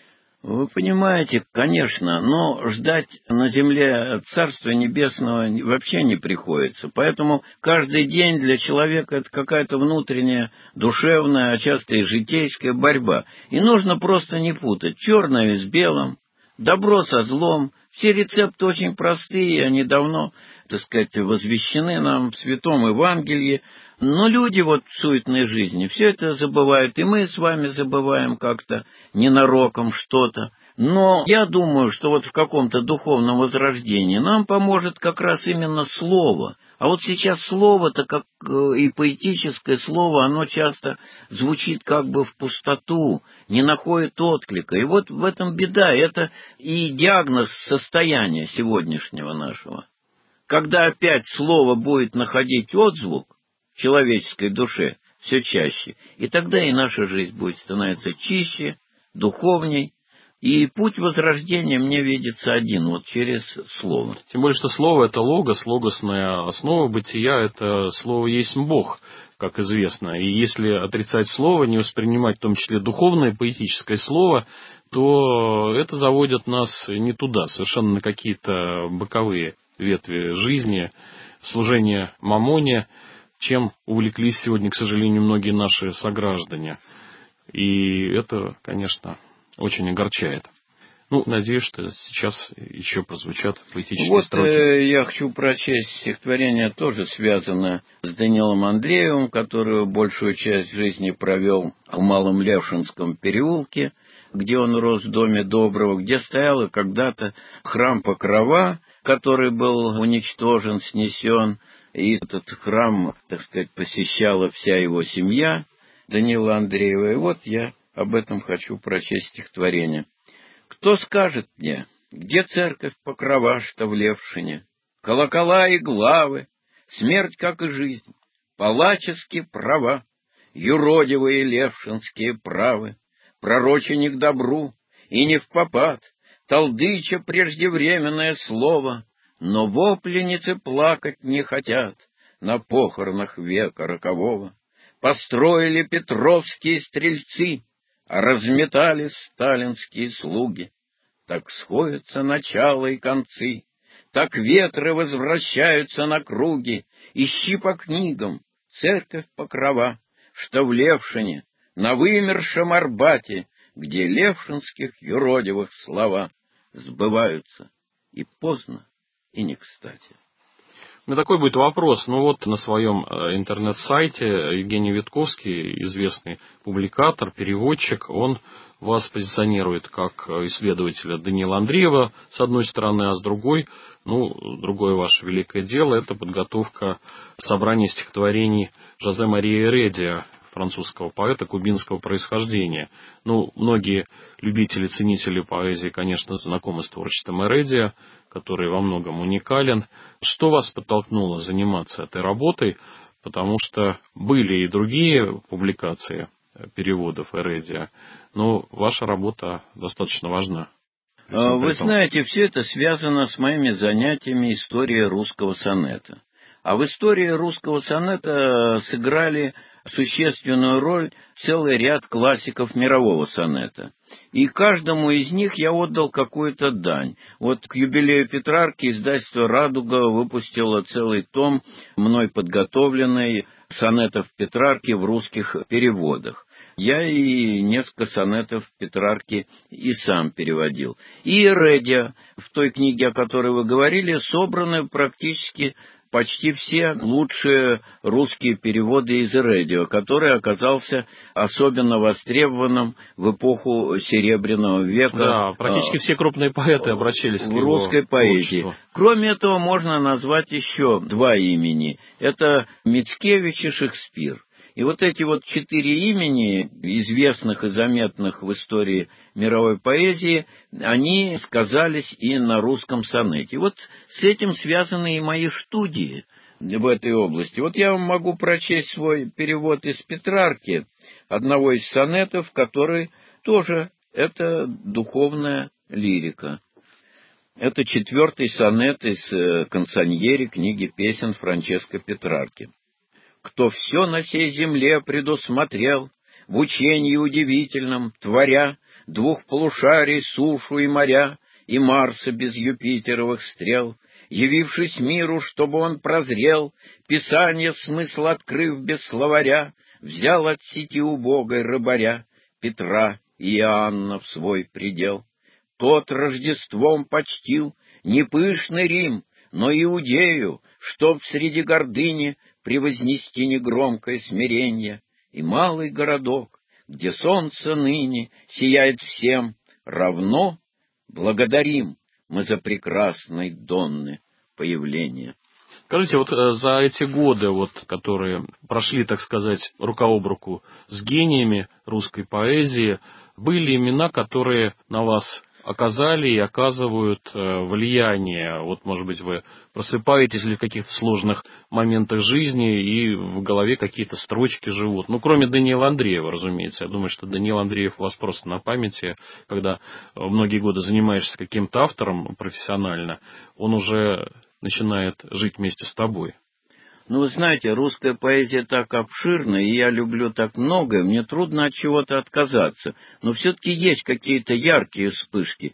Вы понимаете, конечно, но ждать на земле Царства Небесного вообще не приходится. Поэтому каждый день для человека это какая-то внутренняя, душевная, а часто и житейская борьба. И нужно просто не путать черное с белым, добро со злом. Все рецепты очень простые, они давно, возвещены нам в Святом Евангелии. Но люди в суетной жизни все это забывают, и мы с вами забываем как-то ненароком что-то. Но я думаю, что в каком-то духовном возрождении нам поможет как раз именно слово. А сейчас слово-то, как и поэтическое слово, оно часто звучит как бы в пустоту, не находит отклика. И в этом беда, это и диагноз состояния сегодняшнего нашего. Когда опять слово будет находить отзвук в человеческой душе все чаще, и тогда и наша жизнь будет становиться чище, духовней. И путь возрождения мне видится один, через слово. Тем более, что слово – это логос, логосная основа бытия – это слово есть Бог, как известно. И если отрицать слово, не воспринимать в том числе духовное, поэтическое слово, то это заводит нас не туда, совершенно на какие-то боковые ветви жизни, служения мамоне, чем увлеклись сегодня, к сожалению, многие наши сограждане. И это, конечно, очень огорчает. Ну, надеюсь, что сейчас еще прозвучат поэтические строки. Я хочу прочесть стихотворение, тоже связанное с Данилом Андреевым, который большую часть жизни провел в Малом Левшинском переулке, где он рос в доме Доброго, где стоял когда-то храм Покрова, который был уничтожен, снесен, и этот храм, так сказать, посещала вся его семья Данила Андреева. И вот я об этом хочу прочесть стихотворение. Кто скажет мне, где церковь Покрова, что в Левшине? Колокола и главы, смерть, как и жизнь, палаческие права, юродивые левшинские правы, пророче не к добру и не впопад, толдыча преждевременное слово, но вопленицы плакать не хотят на похоронах века рокового. Построили петровские стрельцы, а разметали сталинские слуги. Так сходятся начало и концы, так ветры возвращаются на круги. Ищи по книгам церковь Покрова, что в Левшине, на вымершем Арбате, где левшинских юродивых слова сбываются и поздно, и не кстати. У меня такой будет вопрос. На своем интернет-сайте Евгений Витковский, известный публикатор, переводчик, он вас позиционирует как исследователя Данила Андреева, с одной стороны, а с другой, другое ваше великое дело, это подготовка собрания стихотворений Жозе Марии Эредиа, французского поэта кубинского происхождения. Многие любители, ценители поэзии, конечно, знакомы с творчеством Эредиа, который во многом уникален. Что вас подтолкнуло заниматься этой работой? Потому что были и другие публикации переводов Эредиа, но ваша работа достаточно важна. Вы знаете, все это связано с моими занятиями историей русского сонета. А в истории русского сонета сыграли существенную роль целый ряд классиков мирового сонета. И каждому из них я отдал какую-то дань. К юбилею Петрарки издательство «Радуга» выпустило целый том, мной подготовленный, сонетов Петрарки в русских переводах. Я и несколько сонетов Петрарки и сам переводил. И Эредиа, в той книге, о которой вы говорили, собраны практически почти все лучшие русские переводы из Эредиа, который оказался особенно востребованным в эпоху Серебряного века. Да, практически все крупные поэты обращались к его русской поэзии. творчеству. Кроме этого, можно назвать еще два имени. Это Мицкевич и Шекспир. И эти 4 имени, известных и заметных в истории мировой поэзии, они сказались и на русском сонете. С этим связаны и мои студии в этой области. Я вам могу прочесть свой перевод из Петрарки, одного из сонетов, который тоже это духовная лирика. Это 4-й сонет из «Канцоньери» книги песен Франческо Петрарки. Кто все на сей земле предусмотрел, в учении удивительном, творя 2 полушарий, сушу и моря, и Марса без Юпитеровых стрел, явившись миру, чтобы он прозрел, Писание смысл открыв без словаря, взял от сети убогой рыбаря Петра и Иоанна в свой предел. Тот Рождеством почтил не пышный Рим, но Иудею, чтоб среди гордыни превознести негромкое смирение, и малый городок, где солнце ныне сияет всем, равно благодарим мы за прекрасной Донны появление. Скажите, за эти годы, которые прошли, так сказать, рука об руку с гениями русской поэзии, были имена, которые на вас оказали и оказывают влияние? Может быть, вы просыпаетесь или в каких-то сложных моментах жизни, и в голове какие-то строчки живут. Кроме Даниила Андреева, разумеется. Я думаю, что Даниил Андреев у вас просто на памяти, когда многие годы занимаешься каким-то автором профессионально, он уже начинает жить вместе с тобой. Вы знаете, русская поэзия так обширна, и я люблю так многое, мне трудно от чего-то отказаться. Но все-таки есть какие-то яркие вспышки,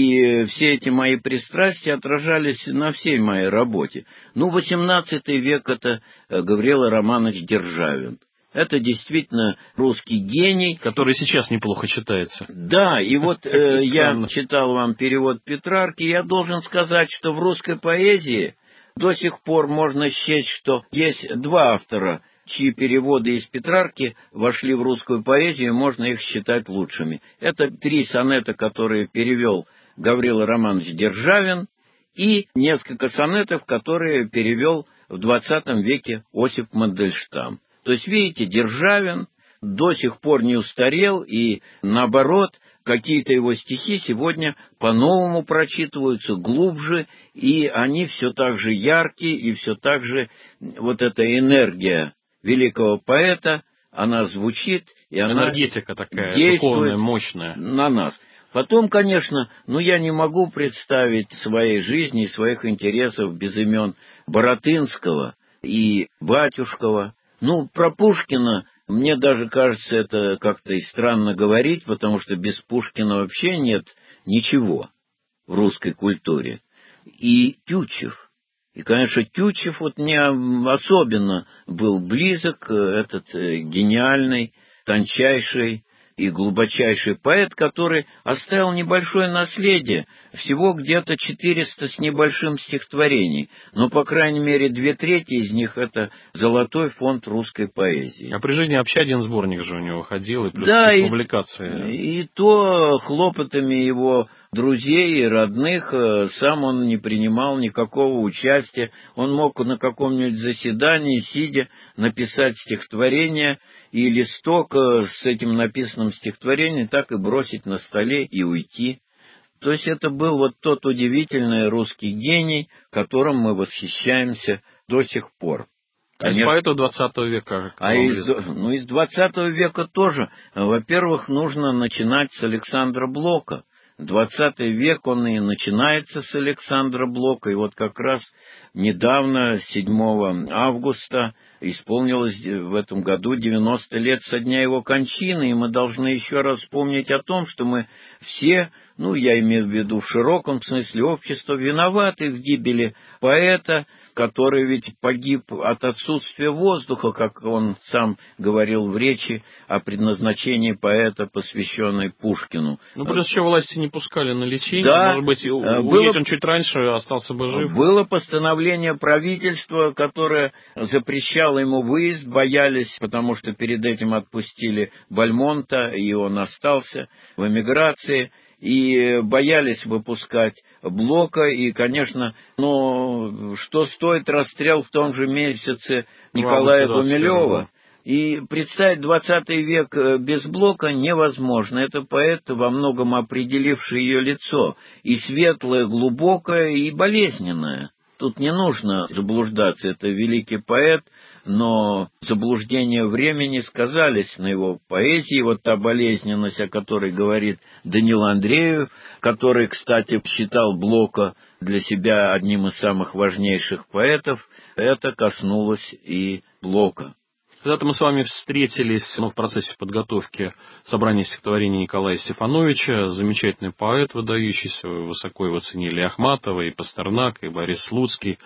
и все эти мои пристрастия отражались на всей моей работе. XVIII век — это Гавриил Романович Державин. Это действительно русский гений. Который сейчас неплохо читается. Да, и вот я читал вам перевод Петрарки, я должен сказать, что в русской поэзии до сих пор можно счесть, что есть два автора, чьи переводы из Петрарки вошли в русскую поэзию, можно их считать лучшими. Это 3 сонета, которые перевел Гаврила Романович Державин, и несколько сонетов, которые перевел в XX веке Осип Мандельштам. То есть, видите, Державин до сих пор не устарел, и наоборот, какие-то его стихи сегодня по-новому прочитываются, глубже, и они все так же яркие, и все так же вот эта энергия великого поэта, она звучит, и она энергетика такая, действует духовная, мощная на нас. Потом, конечно, я не могу представить своей жизни и своих интересов без имен Баратынского и Батюшкова. Про Пушкина мне даже кажется, это как-то и странно говорить, потому что без Пушкина вообще нет ничего в русской культуре. И Тютчев. И, конечно, Тютчев мне особенно был близок, этот гениальный, тончайший и глубочайший поэт, который оставил небольшое наследие, всего где-то 400 с небольшим стихотворений, но, по крайней мере, 2/3 из них — это золотой фонд русской поэзии. А при жизни Общагин сборник же у него ходил, и плюс да, публикации. И то хлопотами его друзей и родных сам он не принимал никакого участия. Он мог на каком-нибудь заседании, сидя, написать стихотворение, и листок с этим написанным стихотворением так и бросить на столе и уйти. То есть это был вот тот удивительный русский гений, которым мы восхищаемся до сих пор. Из поэтов 20 века. Из 20 века тоже. Во-первых, нужно начинать с Александра Блока. 20 век, он и начинается с Александра Блока. И вот как раз недавно, 7 августа, исполнилось в этом году 90 лет со дня его кончины, и мы должны еще раз помнить о том, что мы все, я имею в виду в широком смысле общества, виноваты в гибели поэта, который ведь погиб от отсутствия воздуха, как он сам говорил в речи о предназначении поэта, посвященной Пушкину. Плюс еще власти не пускали на лечение, да, может быть, уедет он чуть раньше, остался бы жив. Было постановление правительства, которое запрещало ему выезд, боялись, потому что перед этим отпустили Бальмонта, и он остался в эмиграции, и боялись выпускать Блока, и, конечно, что стоит расстрел в том же месяце Николая Гумилева. И представить 20 век без Блока невозможно. Это поэт, во многом определивший ее лицо, и светлое, глубокое, и болезненное. Тут не нужно заблуждаться, это великий поэт, но заблуждения времени сказались на его поэзии. Вот та болезненность, о которой говорит Данил Андреев, который, кстати, считал Блока для себя одним из самых важнейших поэтов, это коснулось и Блока. Когда-то мы с вами встретились в процессе подготовки собрания стихотворений Николая Стефановича. Замечательный поэт, выдающийся, высоко его ценили Ахматова, и Пастернак, и Борис Слуцкий.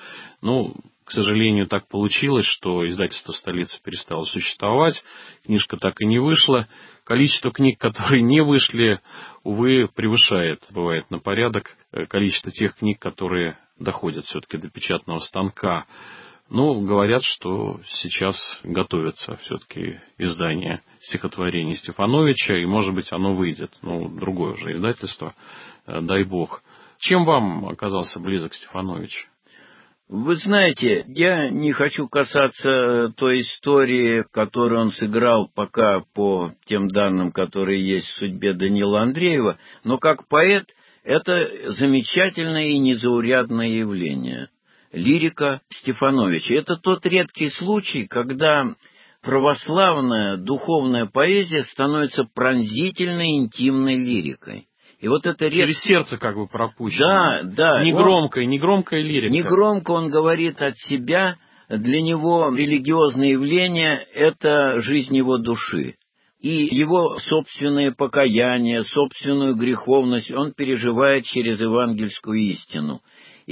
К сожалению, так получилось, что издательство «Столица» перестало существовать, книжка так и не вышла. Количество книг, которые не вышли, увы, превышает, бывает, на порядок количество тех книг, которые доходят все-таки до печатного станка. Говорят, что сейчас готовится все-таки издание стихотворений Стефановича, и, может быть, оно выйдет. Другое уже издательство, дай бог. Чем вам оказался близок Стефанович? Вы знаете, я не хочу касаться той истории, которую он сыграл пока по тем данным, которые есть в судьбе Данила Андреева, но как поэт это замечательное и незаурядное явление. Лирика Стефановича. Это тот редкий случай, когда православная духовная поэзия становится пронзительной интимной лирикой. И вот это через сердце пропущено. Да. Не громкая лирика. Не громко он говорит от себя. Для него религиозное явление — это жизнь его души. И его собственное покаяние, собственную греховность он переживает через евангельскую истину.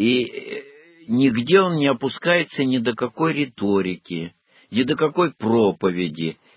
И нигде он не опускается ни до какой риторики, ни до какой проповеди.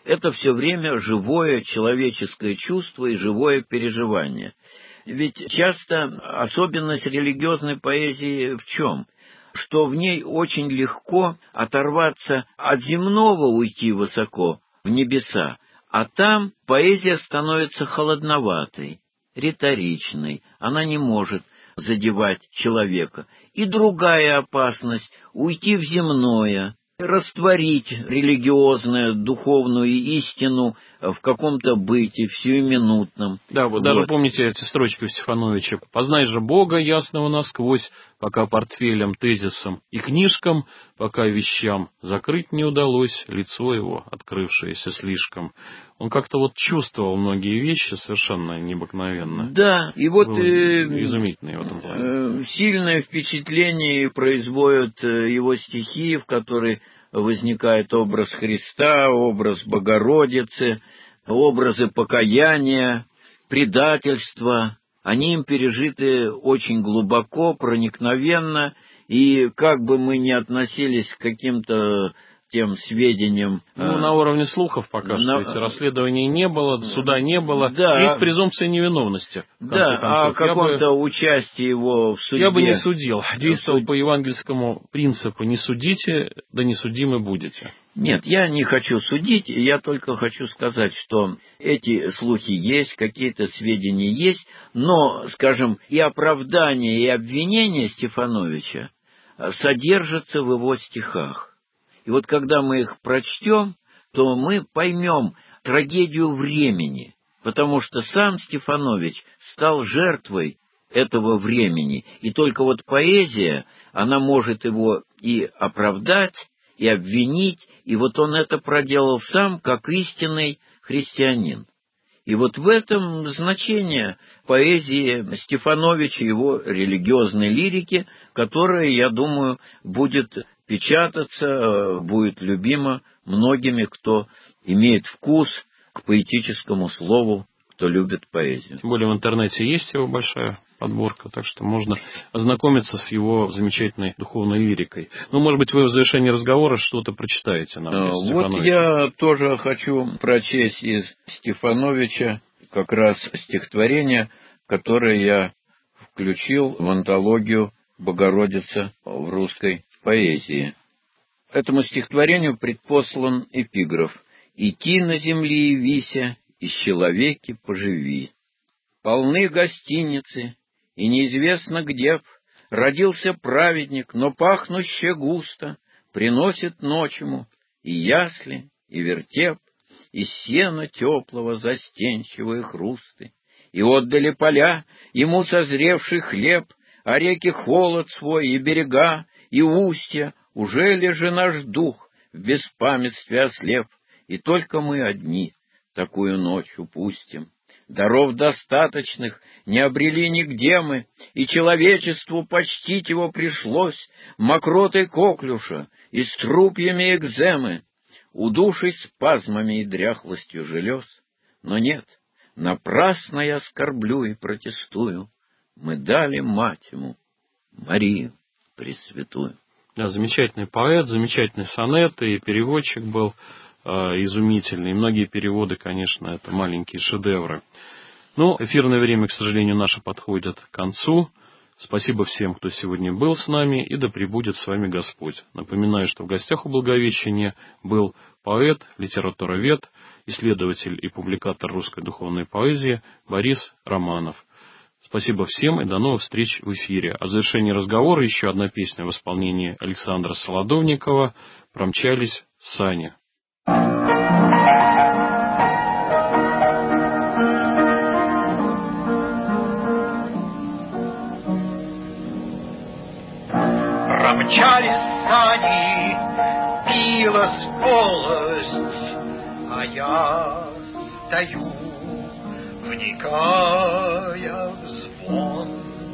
это все время живое человеческое чувство и живое переживание. Ведь часто особенность религиозной поэзии в чем? Что в ней очень легко оторваться от земного, уйти высоко в небеса, а там поэзия становится холодноватой, риторичной, она не может задевать человека. И другая опасность — уйти в земное, растворить религиозную, духовную истину в каком-то быте, в сиюминутном. Да, вы даже помните эти строчки у Стефановича: «Познай же Бога ясного насквозь, пока портфелем, тезисом и книжкам, пока вещам закрыть не удалось лицо его, открывшееся слишком». Он как-то вот чувствовал многие вещи совершенно необыкновенно. Да, и вот изумительный в этом плане. Сильное впечатление производят его стихи, в которых возникает образ Христа, образ Богородицы, образы покаяния, предательства. Они им пережиты очень глубоко, проникновенно, и как бы мы ни относились к каким-то тем сведениям... на уровне слухов пока что, ведь расследований не было, суда не было, да, есть презумпция невиновности. Да, о каком-то участии его в суде... Я бы не судил, действовал по евангельскому принципу: не судите, да не судимы будете. Нет, я не хочу судить, я только хочу сказать, что эти слухи есть, какие-то сведения есть, но, скажем, и оправдание, и обвинение Стефановича содержатся в его стихах. И вот когда мы их прочтем, то мы поймем трагедию времени, потому что сам Стефанович стал жертвой этого времени, и только вот поэзия, она может его и оправдать, и обвинить, и вот он это проделал сам, как истинный христианин. И вот в этом значение поэзии Стефановича, его религиозной лирики, которая, я думаю, будет печататься, будет любима многими, кто имеет вкус к поэтическому слову, кто любит поэзию. Тем более в интернете есть его большая подборка, так что можно ознакомиться с его замечательной духовной лирикой. Ну, может быть, вы в завершении разговора что-то прочитаете нам из Стефановича. Вот я тоже хочу прочесть из Стефановича как раз стихотворение, которое я включил в антологию «Богородица в русской поэзии». Этому стихотворению предпослан эпиграф: «Идти на земли вися, и с человеки поживи. Полны гостиницы, и неизвестно где б родился праведник, но пахнуще густо приносит ночь ему и ясли, и вертеп, и сена теплого застенчивые хрусты. И отдали поля ему созревший хлеб, а реки холод свой, и берега, и устья. Уже ли же наш дух в беспамятстве ослеп, и только мы одни такую ночь упустим? Даров достаточных не обрели нигде мы, и человечеству почтить его пришлось мокротой коклюша и струпьями экземы, удушей спазмами и дряхлостью желез. Но нет, напрасно я скорблю и протестую, мы дали мать ему, Марию Пресвятую». Да, замечательный поэт, замечательный сонет, и переводчик был изумительный. И многие переводы, конечно, это маленькие шедевры. Но эфирное время, к сожалению, наше подходит к концу. Спасибо всем, кто сегодня был с нами, и да пребудет с вами Господь. Напоминаю, что в гостях у Благовещения был поэт, литературовед, исследователь и публикатор русской духовной поэзии Борис Романов. Спасибо всем и до новых встреч в эфире. А в завершении разговора еще одна песня в исполнении Александра Солодовникова «Промчались сани». Промчались сани, билась полость, а я стою, вникая в звон.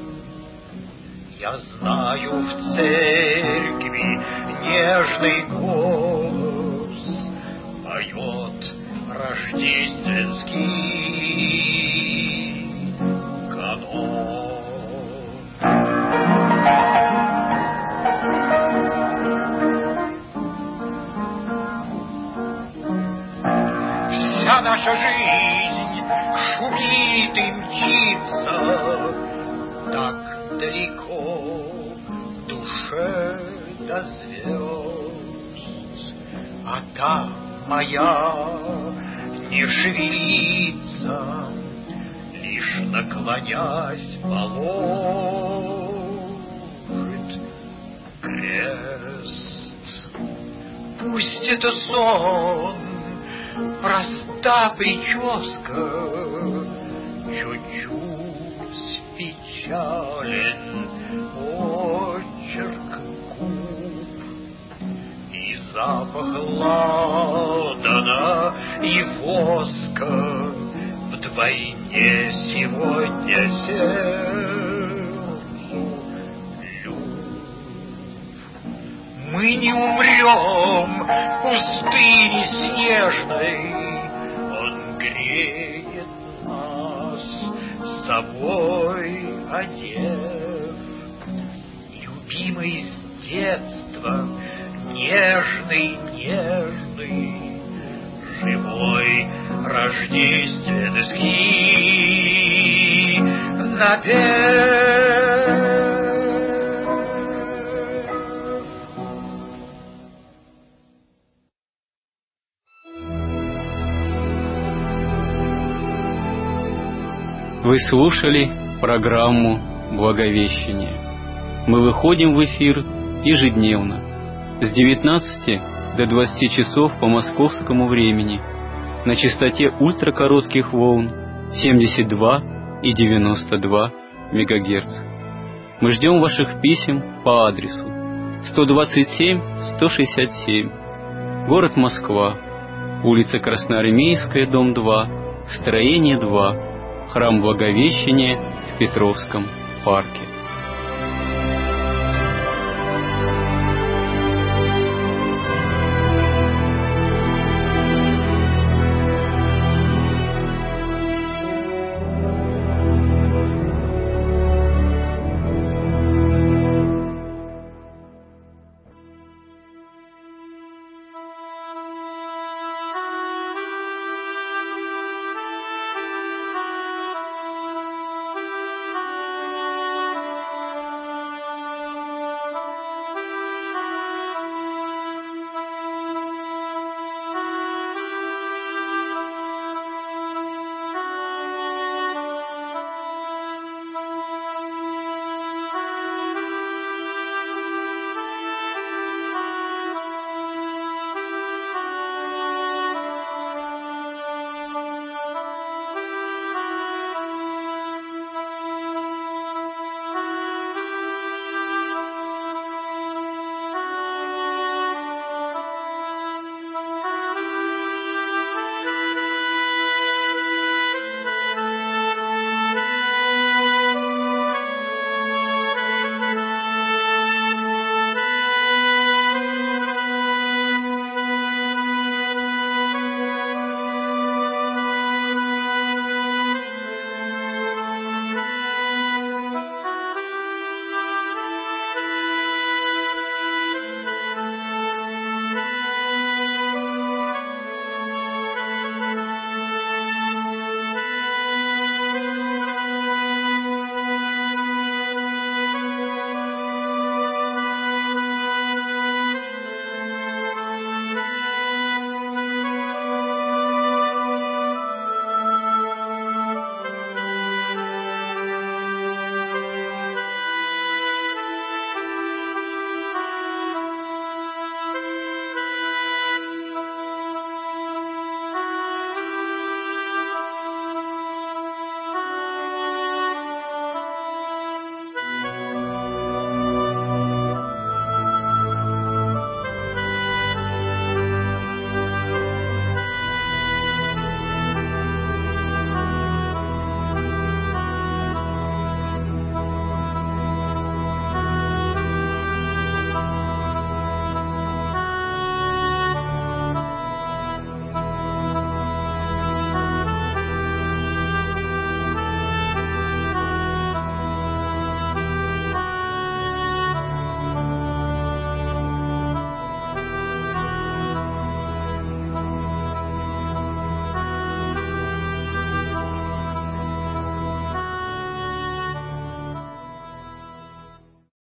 Я знаю, в церкви нежный голос поет рождественский канон. наша жизнь шумит и мчится так далеко в душе до звезд, а та моя не шевелится, лишь наклонясь положит крест. Пусть это сон, проста прическа, чуть-чуть печален очерк губ, и запах ладана и воска вдвойне сегодня сердцу люб. Мы не умрем в пустыне снежной, он греет нас собой одев, любимый с детства, нежный, нежный, живой рождественский напев. Вы слушали программу «Благовещение». Мы выходим в эфир ежедневно с 19 до 20 часов по московскому времени на частоте ультракоротких волн 72 и 92 МГц. Мы ждем ваших писем по адресу 127-167, город Москва, улица Красноармейская, дом 2, строение 2, храм Благовещения в Петровском парке.